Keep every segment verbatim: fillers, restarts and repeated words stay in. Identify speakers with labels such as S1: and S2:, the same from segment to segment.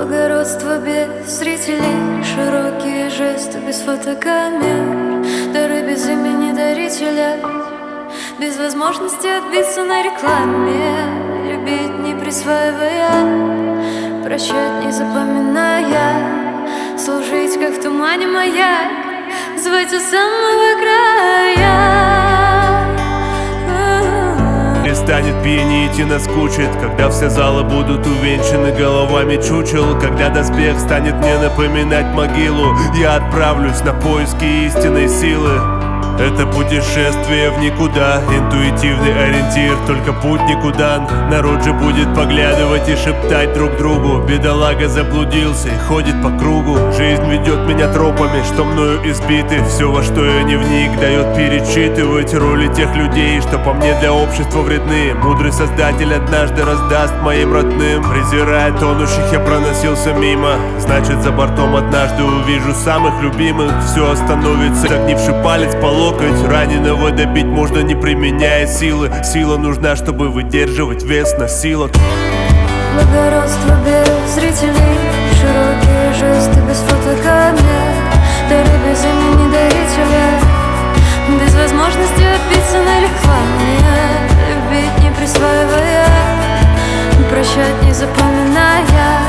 S1: Благородство без зрителей, широкие жесты без фотокамер, дары без имени дарителя, без возможности отбиться на рекламе, любить не присваивая, прощать не запоминая, служить как в тумане маяк, звать у самого края.
S2: Станет пьянить и наскучит, когда все залы будут увенчаны головами чучел. Когда доспех станет мне напоминать могилу, я отправлюсь на поиски истинной силы. Это путешествие в никуда, интуитивный ориентир, только путь никуда. Народ же будет поглядывать и шептать друг другу: бедолага заблудился и ходит по кругу. Жизнь ведет меня тропами, что мною избиты. Все, во что я не вник, дает перечитывать роли тех людей, что по мне для общества вредны. Мудрый создатель однажды раздаст моим родным. Презирая тонущих, я проносился мимо. Значит, за бортом однажды увижу самых любимых. Все остановится, согнивший палец по локоть. Раненого добить можно, не применяя силы. Сила нужна, чтобы выдерживать вес носилок.
S1: Благородство без зрителей, широкие жесты без фотокамер, дары без имени дарителя, без возможности отбиться на рекламе, любить не присваивая, прощать не запоминая,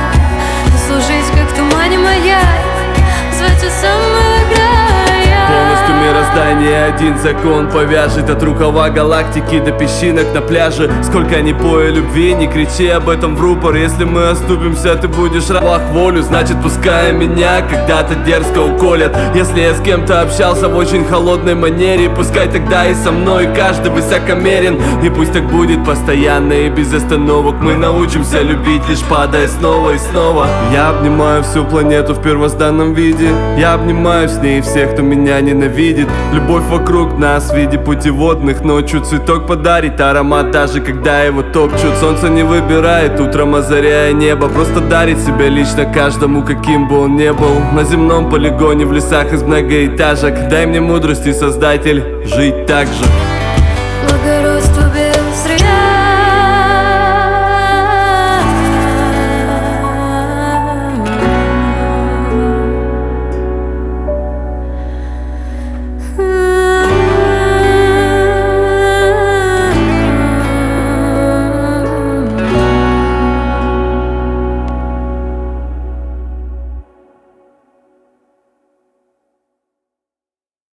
S1: служить как в тумане маяк, звать у самого края.
S3: Полностью мироздание один закон повяжет от рукава галактики до песчинок на пляже. Сколько ни пой о любви, не кричи об этом в рупор. Если мы оступимся, ты будешь рабах волю, значит пускай меня когда-то дерзко уколят. Если я с кем-то общался в очень холодной манере, пускай тогда и со мной каждый высокомерен. И пусть так будет постоянно и без остановок. Мы научимся любить, лишь падая снова и снова. Я обнимаю всю планету в первозданном виде. Я обнимаю с ней всех, кто меня ненавидит. Любовь вокруг нас в виде путеводных. Ночью цветок подарит аромат, даже когда его топчут. Солнце не выбирает утром, озаряя небо. Просто дарит себя лично каждому, каким бы он ни был. На земном полигоне, в лесах из многоэтажек. Дай мне мудрости, Создатель, жить так же.